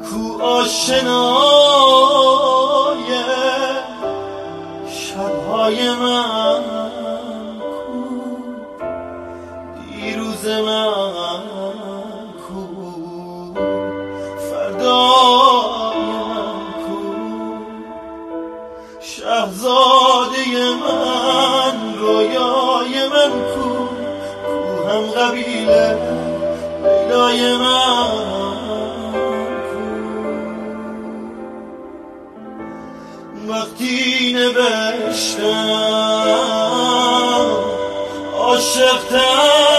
کو آشنای شبهای من، کو دیروز من، کو فردای من، کو شهزاده من، رویای من، کو هم قبیله لیلای من، وقتی نوشتم عاشق‌تر